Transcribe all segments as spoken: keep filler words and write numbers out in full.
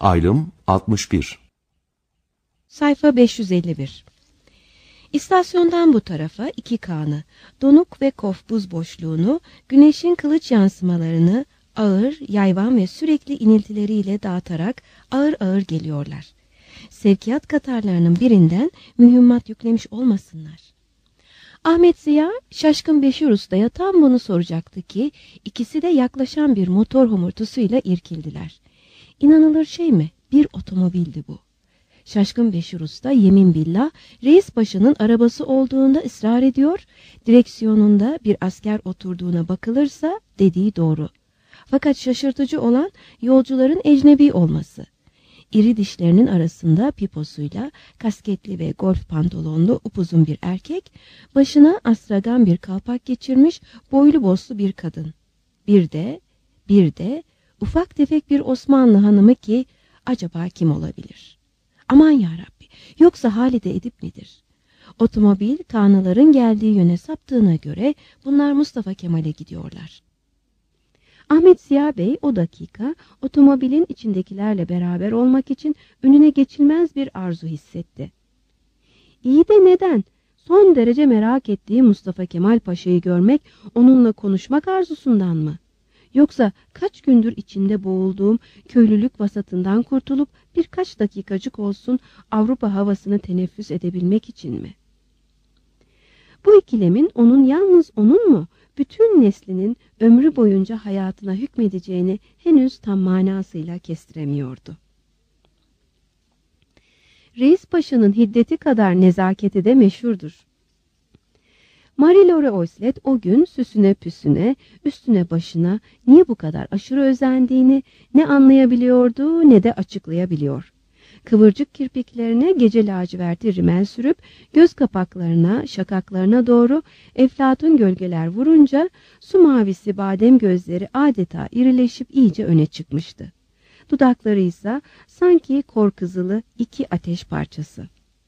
Aylım altmış bir. Sayfa beş yüz elli bir. İstasyondan bu tarafa iki kanı, donuk ve kof buz boşluğunu, güneşin kılıç yansımalarını ağır, yayvan ve sürekli iniltileriyle dağıtarak ağır ağır geliyorlar. Sevkiyat katarlarının birinden mühimmat yüklemiş olmasınlar. Ahmet Ziya, şaşkın Beşir Usta'ya tam bunu soracaktı ki, ikisi de yaklaşan bir motor homurtusuyla irkildiler. İnanılır şey mi? Bir otomobildi bu. Şaşkın Beşir Usta yemin billah reis paşanın arabası olduğunda ısrar ediyor, direksiyonunda bir asker oturduğuna bakılırsa dediği doğru. Fakat şaşırtıcı olan yolcuların ecnebi olması. İri dişlerinin arasında piposuyla kasketli ve golf pantolonlu upuzun bir erkek, başına astragan bir kalpak geçirmiş boylu boslu bir kadın. Bir de, bir de ufak tefek bir Osmanlı hanımı ki acaba kim olabilir? Aman yarabbi, yoksa Halide Edip midir? Otomobil kanıların geldiği yöne saptığına göre bunlar Mustafa Kemal'e gidiyorlar. Ahmet Ziya Bey o dakika otomobilin içindekilerle beraber olmak için önüne geçilmez bir arzu hissetti. İyi de neden? Son derece merak ettiği Mustafa Kemal Paşa'yı görmek, onunla konuşmak arzusundan mı? Yoksa kaç gündür içinde boğulduğum köylülük vasatından kurtulup birkaç dakikacık olsun Avrupa havasını teneffüs edebilmek için mi? Bu ikilemin onun yalnız onun mu, bütün neslinin ömrü boyunca hayatına hükmedeceğini henüz tam manasıyla kestiremiyordu. Reis Paşa'nın hiddeti kadar nezaketi de meşhurdur. Marie-Laure Oslet o gün süsüne püsüne, üstüne başına niye bu kadar aşırı özendiğini ne anlayabiliyordu ne de açıklayabiliyor. Kıvırcık kirpiklerine gece laciverti rimel sürüp göz kapaklarına, şakaklarına doğru eflatun gölgeler vurunca su mavisi badem gözleri adeta irileşip iyice öne çıkmıştı. Dudakları ise sanki kor kızılı iki ateş parçası.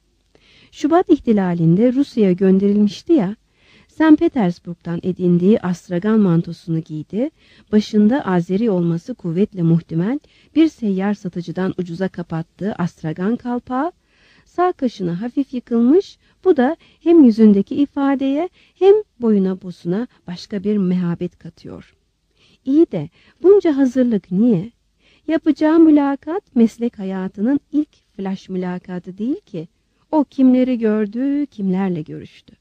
Şubat ihtilalinde Rusya'ya gönderilmişti ya, Sankt Petersburg'dan edindiği astragan mantosunu giydi, başında Azeri olması kuvvetle muhtemel bir seyyar satıcıdan ucuza kapattığı astragan kalpağı, sağ kaşına hafif yıkılmış, bu da hem yüzündeki ifadeye hem boyuna bosuna başka bir mehabet katıyor. İyi de bunca hazırlık niye? Yapacağı mülakat meslek hayatının ilk flash mülakatı değil ki. O kimleri gördü, kimlerle görüştü.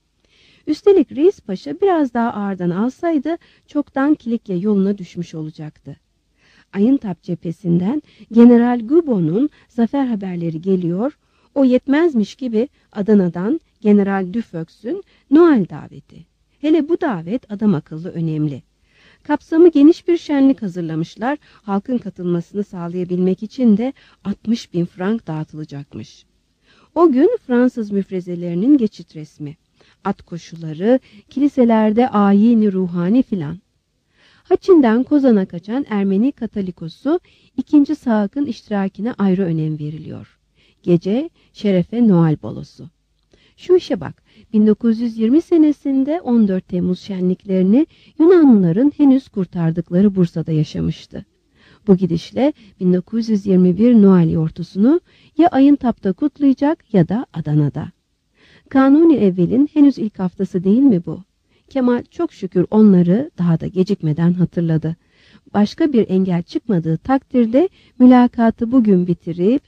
Üstelik Reis Paşa biraz daha ağırdan alsaydı çoktan Kilikya yoluna düşmüş olacaktı. Ayıntap cephesinden General Gubon'un zafer haberleri geliyor, o yetmezmiş gibi Adana'dan General Dufox'un Noel daveti. Hele bu davet adam akıllı önemli. Kapsamı geniş bir şenlik hazırlamışlar, halkın katılmasını sağlayabilmek için de altmış bin frank dağıtılacakmış. O gün Fransız müfrezelerinin geçit resmi, at koşuları, kiliselerde ayini ruhani filan. Haçinden Kozan'a kaçan Ermeni Katolikosu ikinci Saak'ın iştirakine ayrı önem veriliyor. Gece şerefe Noel balosu. Şu işe bak, bin dokuz yüz yirmi senesinde on dört Temmuz şenliklerini Yunanlıların henüz kurtardıkları Bursa'da yaşamıştı. Bu gidişle bin dokuz yüz yirmi bir Noel yortusunu ya Ayıntap'ta kutlayacak ya da Adana'da. Kanuni evvelin henüz ilk haftası değil mi bu? Kemal çok şükür onları daha da gecikmeden hatırladı. Başka bir engel çıkmadığı takdirde mülakatı bugün bitirip...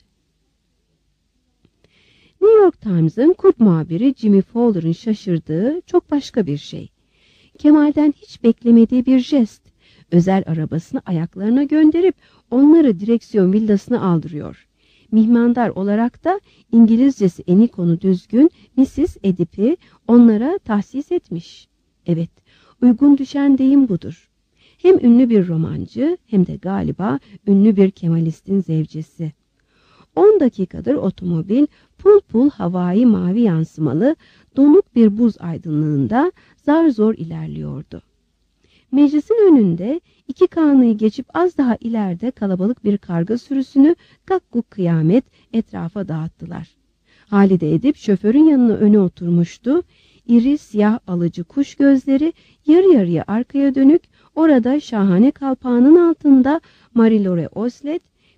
New York Times'ın kurt muhabiri Jimmy Fowler'ın şaşırdığı çok başka bir şey. Kemal'den hiç beklemediği bir jest. Özel arabasını ayaklarına gönderip onları direksiyon villasına aldırıyor. Mihmandar olarak da İngilizcesi enikonu düzgün missis Edip'i onlara tahsis etmiş. Evet, uygun düşen deyim budur. Hem ünlü bir romancı hem de galiba ünlü bir Kemalistin zevcesi. On dakikadır otomobil pul pul havai mavi yansımalı donuk bir buz aydınlığında zar zor ilerliyordu. Meclisin önünde iki kanıyı geçip az daha ileride kalabalık bir karga sürüsünü gakkuk kıyamet etrafa dağıttılar. Halide Edip şoförün yanına öne oturmuştu. İri siyah alıcı kuş gözleri yarı yarıya arkaya dönük, orada şahane kalpağının altında Marie-Laure Oslet,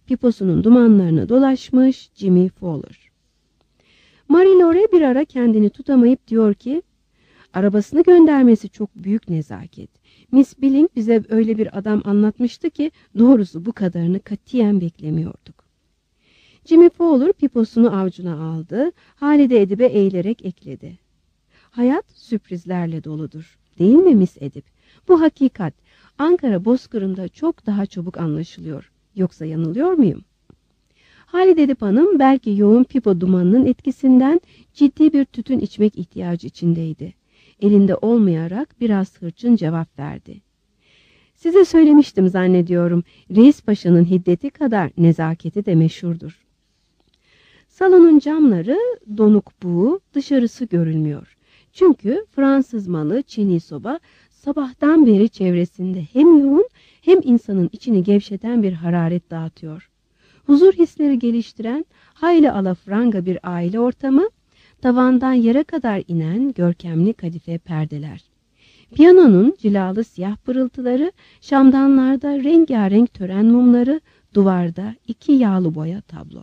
Piposunun dumanlarına dolaşmış Jimmy Fowler. Marie-Laure bir ara kendini tutamayıp diyor ki, arabasını göndermesi çok büyük nezaket. Miss Billing bize öyle bir adam anlatmıştı ki doğrusu bu kadarını katiyen beklemiyorduk. Jimmy Fowler piposunu avcuna aldı, Halide Edip'e eğilerek ekledi. Hayat sürprizlerle doludur, değil mi Miss Edip? Bu hakikat Ankara bozkırında çok daha çabuk anlaşılıyor. Yoksa yanılıyor muyum? Halide Edip Hanım belki yoğun pipo dumanının etkisinden ciddi bir tütün içmek ihtiyacı içindeydi. Elinde olmayarak biraz hırçın cevap verdi. Size söylemiştim zannediyorum. Reis Paşa'nın hiddeti kadar nezaketi de meşhurdur. Salonun camları donuk buğu, dışarısı görülmüyor. Çünkü Fransız malı çini soba sabahtan beri çevresinde hem yoğun hem insanın içini gevşeten bir hararet dağıtıyor. Huzur hisleri geliştiren hayli alafranga bir aile ortamı, tavandan yere kadar inen görkemli kadife perdeler. Piyanonun cilalı siyah pırıltıları, şamdanlarda rengarenk tören mumları, duvarda iki yağlı boya tablo.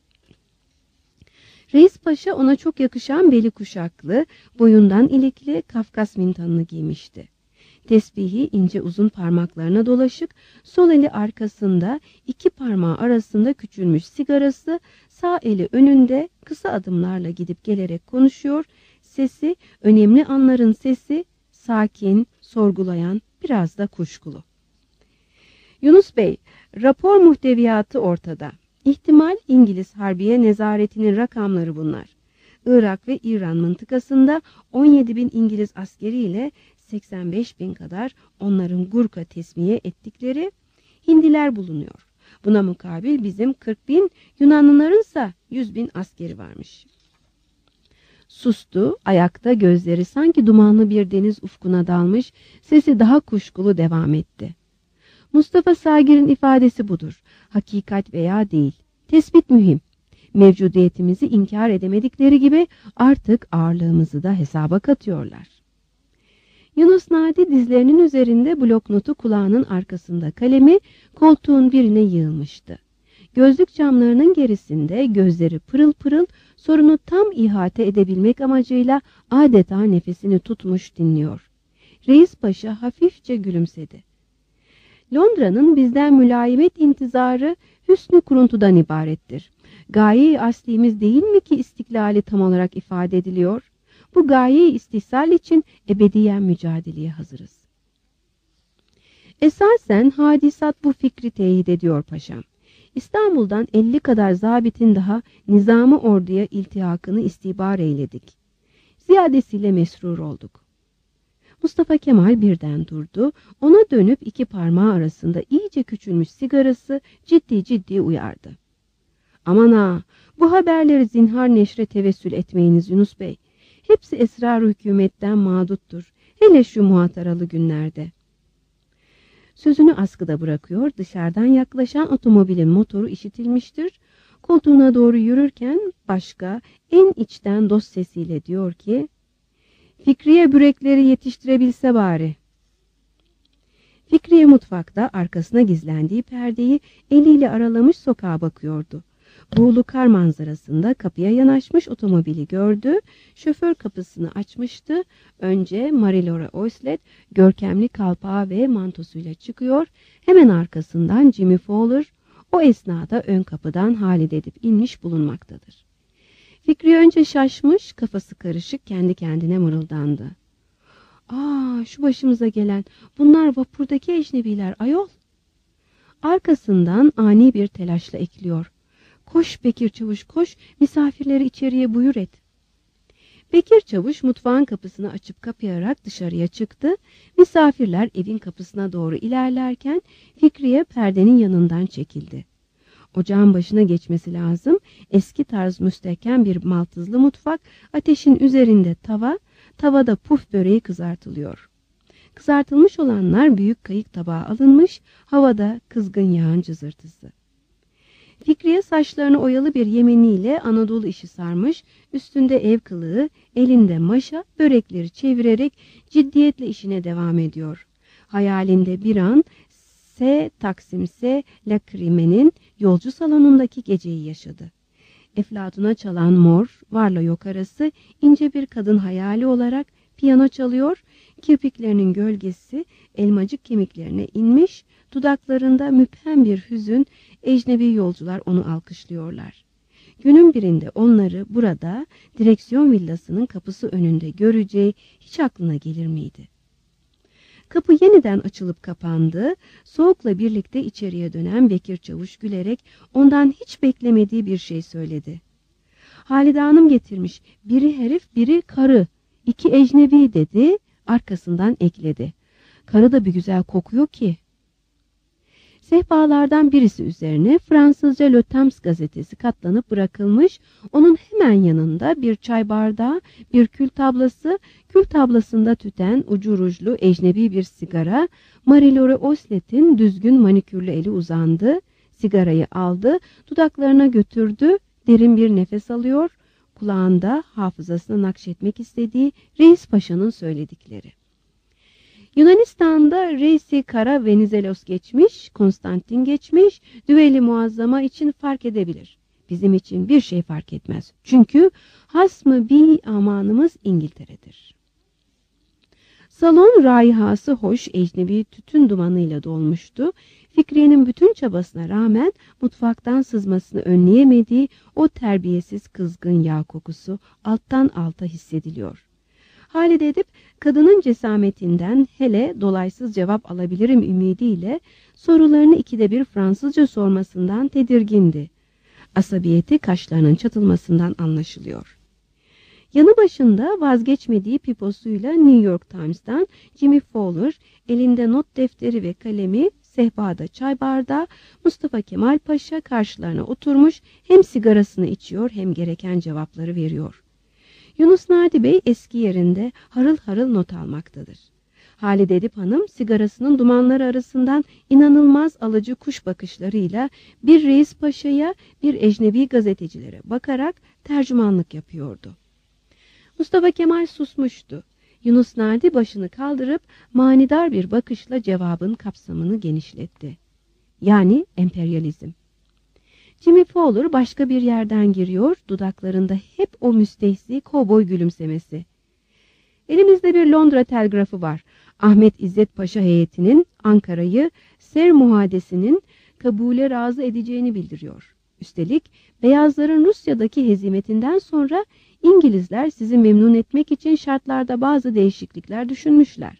Reis Paşa ona çok yakışan beli kuşaklı, boyundan ilikli Kafkas mintanını giymişti. Tesbihi ince uzun parmaklarına dolaşık, sol eli arkasında, iki parmağı arasında küçülmüş sigarası, sağ eli önünde kısa adımlarla gidip gelerek konuşuyor, sesi, önemli anların sesi, sakin, sorgulayan, biraz da kuşkulu. Yunus Bey, rapor muhteviyatı ortada. İhtimal İngiliz Harbiye Nezaretinin rakamları bunlar. Irak ve İran mıntıkasında on yedi bin İngiliz askeriyle seksen beş bin kadar onların Gurka tesmiye ettikleri Hindiler bulunuyor. Buna mukabil bizim kırk bin, Yunanlılarınsa yüz bin askeri varmış. Sustu, ayakta, gözleri sanki dumanlı bir deniz ufkuna dalmış, sesi daha kuşkulu devam etti. Mustafa Sagir'in ifadesi budur. Hakikat veya değil. Tespit mühim. Mevcudiyetimizi inkar edemedikleri gibi artık ağırlığımızı da hesaba katıyorlar. Yunus Nadi dizlerinin üzerinde bloknotu kulağının arkasında kalemi koltuğun birine yığılmıştı. Gözlük camlarının gerisinde gözleri pırıl pırıl sorunu tam ihate edebilmek amacıyla adeta nefesini tutmuş dinliyor. Reis Paşa hafifçe gülümsedi. Londra'nın bizden mülayimet intizarı hüsnü kuruntudan ibarettir. Gaye-i aslimiz değil mi ki istiklali tam olarak ifade ediliyor? Bu gaye-i istihsal için ebediyen mücadeleye hazırız. Esasen hadisat bu fikri teyit ediyor paşam. İstanbul'dan elli kadar zabitin daha nizami orduya iltihakını istihbar eyledik. Ziyadesiyle mesrur olduk. Mustafa Kemal birden durdu, ona dönüp iki parmağı arasında iyice küçülmüş sigarası ciddi ciddi uyardı. Aman ha, bu haberleri zinhar neşre tevessül etmeyiniz Yunus Bey. Hepsi esrar-ı hükümetten mağduttur, hele şu muhataralı günlerde. Sözünü askıda bırakıyor, dışarıdan yaklaşan otomobilin motoru işitilmiştir. Koltuğuna doğru yürürken başka, en içten dost sesiyle diyor ki, Fikriye bürekleri yetiştirebilse bari. Fikriye mutfakta arkasına gizlendiği perdeyi eliyle aralamış sokağa bakıyordu. Buğulu kar manzarasında kapıya yanaşmış otomobili gördü. Şoför kapısını açmıştı. Önce Marie-Laure Oislet görkemli kalpağı ve mantosuyla çıkıyor. Hemen arkasından Jimmy Fowler o esnada ön kapıdan Halide Edip inmiş bulunmaktadır. Fikriye önce şaşmış, kafası karışık kendi kendine mırıldandı. Aa, şu başımıza gelen, bunlar vapurdaki ecnebiler ayol. Arkasından ani bir telaşla ekliyor. Koş Bekir Çavuş koş, misafirleri içeriye buyur et. Bekir Çavuş mutfağın kapısını açıp kapayarak dışarıya çıktı. Misafirler evin kapısına doğru ilerlerken Fikriye perdenin yanından çekildi. Ocağın başına geçmesi lazım. Eski tarz müstehkem bir maltızlı mutfak, ateşin üzerinde tava, tavada puf böreği kızartılıyor. Kızartılmış olanlar büyük kayık tabağa alınmış, havada kızgın yağın cızırtısı. Fikriye saçlarını oyalı bir yemeniyle Anadolu işi sarmış, üstünde ev kılığı, elinde maşa, börekleri çevirerek ciddiyetle işine devam ediyor. Hayalinde bir an S Taksim S Lacryme'nin yolcu salonundaki geceyi yaşadı. Eflatuna çalan mor, varla yok arası ince bir kadın hayali olarak piyano çalıyor, kirpiklerinin gölgesi elmacık kemiklerine inmiş, dudaklarında müphem bir hüzün, ecnebi yolcular onu alkışlıyorlar. Günün birinde onları burada direksiyon villasının kapısı önünde göreceği hiç aklına gelir miydi? Kapı yeniden açılıp kapandı, soğukla birlikte içeriye dönen Bekir Çavuş gülerek ondan hiç beklemediği bir şey söyledi. Halide Hanım getirmiş, biri herif biri karı, iki ecnebi dedi, arkasından ekledi. Karı da bir güzel kokuyor ki. Sehpalardan birisi üzerine Fransızca Le Temps gazetesi katlanıp bırakılmış, onun hemen yanında bir çay bardağı, bir kül tablası, kül tablasında tüten ucu rujlu ecnebi bir sigara, Marie-Laure Oslet'in düzgün manikürlü eli uzandı, sigarayı aldı, dudaklarına götürdü, derin bir nefes alıyor, kulağında hafızasına nakşetmek istediği Reis Paşa'nın söyledikleri. Yunanistan'da Reisi Kara Venizelos geçmiş, Konstantin geçmiş, düveli muazzama için fark edebilir. Bizim için bir şey fark etmez. Çünkü hasmı bi amanımız İngiltere'dir. Salon raihası hoş ecnebi tütün dumanıyla dolmuştu. Fikriye'nin bütün çabasına rağmen mutfaktan sızmasını önleyemediği o terbiyesiz kızgın yağ kokusu alttan alta hissediliyor. Halide edip kadının cesametinden hele dolaysız cevap alabilirim ümidiyle sorularını ikide bir Fransızca sormasından tedirgindi. Asabiyeti kaşlarının çatılmasından anlaşılıyor. Yanı başında vazgeçmediği piposuyla New York Times'tan Jimmy Fowler, elinde not defteri ve kalemi, sehpada çay bardağı, Mustafa Kemal Paşa karşılarına oturmuş hem sigarasını içiyor hem gereken cevapları veriyor. Yunus Nadi Bey eski yerinde harıl harıl not almaktadır. Halide Edip Hanım sigarasının dumanları arasından inanılmaz alıcı kuş bakışlarıyla bir Reis Paşa'ya bir ecnebi gazetecilere bakarak tercümanlık yapıyordu. Mustafa Kemal susmuştu. Yunus Nadi başını kaldırıp manidar bir bakışla cevabın kapsamını genişletti. Yani emperyalizm. Jimmy Fowler başka bir yerden giriyor, dudaklarında hep o müstehsi kovboy gülümsemesi. Elimizde bir Londra telgrafı var. Ahmet İzzet Paşa heyetinin Ankara'yı Ser muhadesinin kabule razı edeceğini bildiriyor. Üstelik Beyazların Rusya'daki hezimetinden sonra İngilizler sizi memnun etmek için şartlarda bazı değişiklikler düşünmüşler.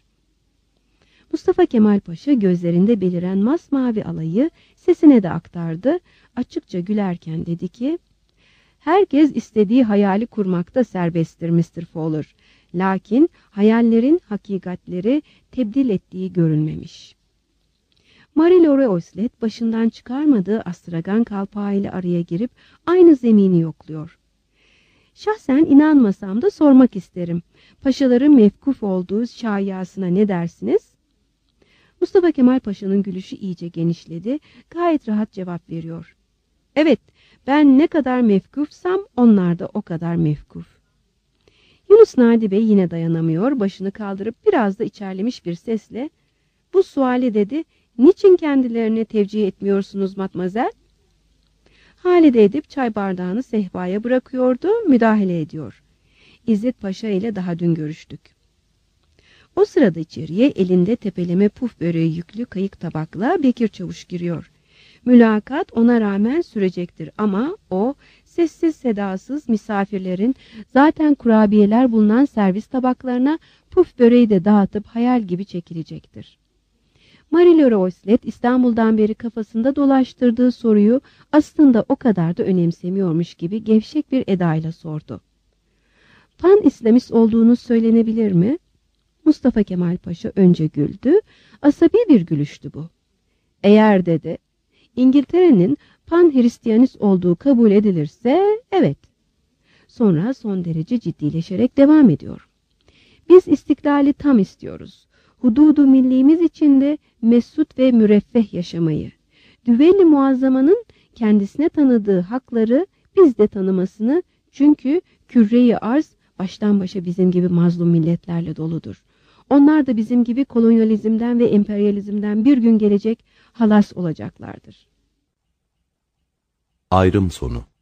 Mustafa Kemal Paşa gözlerinde beliren masmavi alayı sesine de aktardı. Açıkça gülerken dedi ki, herkes istediği hayali kurmakta serbesttir mister Fowler. Lakin hayallerin hakikatleri tebdil ettiği görülmemiş. Marie-Laure Oslet başından çıkarmadığı astragan kalpağıyla araya girip aynı zemini yokluyor. Şahsen inanmasam da sormak isterim. Paşaların mevkuf olduğu şayiasına ne dersiniz? Mustafa Kemal Paşa'nın gülüşü iyice genişledi. Gayet rahat cevap veriyor. Evet, ben ne kadar mevkufsam onlar da o kadar mevkuf. Yunus Nadi Bey yine dayanamıyor. Başını kaldırıp biraz da içerlemiş bir sesle bu suali dedi. Niçin kendilerine tevcih etmiyorsunuz matmazel? Halide Edip çay bardağını sehpaya bırakıyordu, müdahale ediyor. İzzet Paşa ile daha dün görüştük. O sırada içeriye elinde tepeleme puf böreği yüklü kayık tabakla Bekir Çavuş giriyor. Mülakat ona rağmen sürecektir ama o sessiz sedasız misafirlerin zaten kurabiyeler bulunan servis tabaklarına puf böreği de dağıtıp hayal gibi çekilecektir. Marie-Laure Oslet İstanbul'dan beri kafasında dolaştırdığı soruyu aslında o kadar da önemsemiyormuş gibi gevşek bir edayla sordu. Pan-İslamist olduğunuz söylenebilir mi? Mustafa Kemal Paşa önce güldü, asabi bir gülüştü bu. Eğer dedi, İngiltere'nin pan-Hristiyanist olduğu kabul edilirse evet. Sonra son derece ciddileşerek devam ediyor. Biz istiklali tam istiyoruz. Hududu millimiz içinde mesut ve müreffeh yaşamayı. Düveli muazzamanın kendisine tanıdığı hakları biz de tanımasını, çünkü küre-i arz baştan başa bizim gibi mazlum milletlerle doludur. Onlar da bizim gibi kolonyalizmden ve emperyalizmden bir gün gelecek halas olacaklardır. Ayrım sonu.